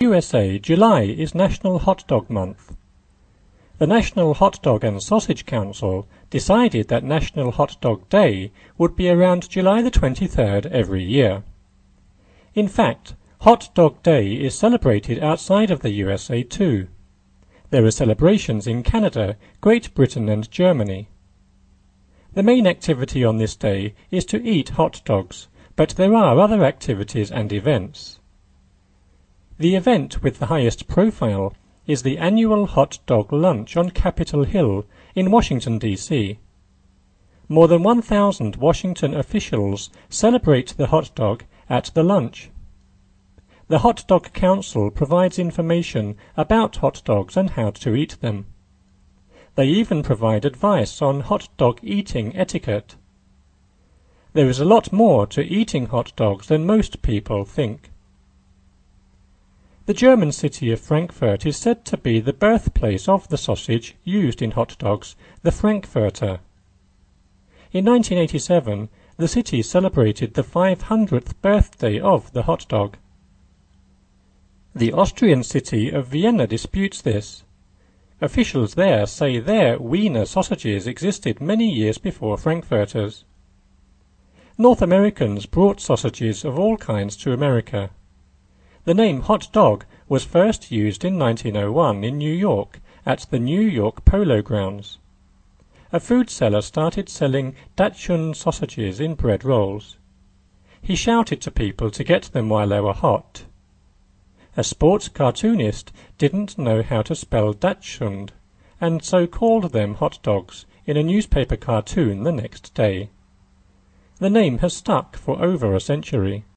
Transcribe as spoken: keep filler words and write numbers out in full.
U S A, July is National Hot Dog Month. The National Hot Dog and Sausage Council decided that National Hot Dog Day would be around July the twenty-third every year. In fact, Hot Dog Day is celebrated outside of the U S A too. There are celebrations in Canada, Great Britain and Germany. The main activity on this day is to eat hot dogs, but there are other activities and events. The event with the highest profile is the annual Hot Dog Lunch on Capitol Hill in Washington, D C More than one thousand Washington officials celebrate the hot dog at the lunch. The Hot Dog Council provides information about hot dogs and how to eat them. They even provide advice on hot dog eating etiquette. There is a lot more to eating hot dogs than most people think. The German city of Frankfurt is said to be the birthplace of the sausage used in hot dogs, the Frankfurter. In nineteen eighty-seven, the city celebrated the five hundredth birthday of the hot dog. The Austrian city of Vienna disputes this. Officials there say their Wiener sausages existed many years before Frankfurters. North Americans brought sausages of all kinds to America. The name hot dog was first used in nineteen oh one in New York at the New York Polo Grounds. A food seller started selling Dachshund sausages in bread rolls. He shouted to people to get them while they were hot. A sports cartoonist didn't know how to spell Dachshund, and so called them hot dogs in a newspaper cartoon the next day. The name has stuck for over a century.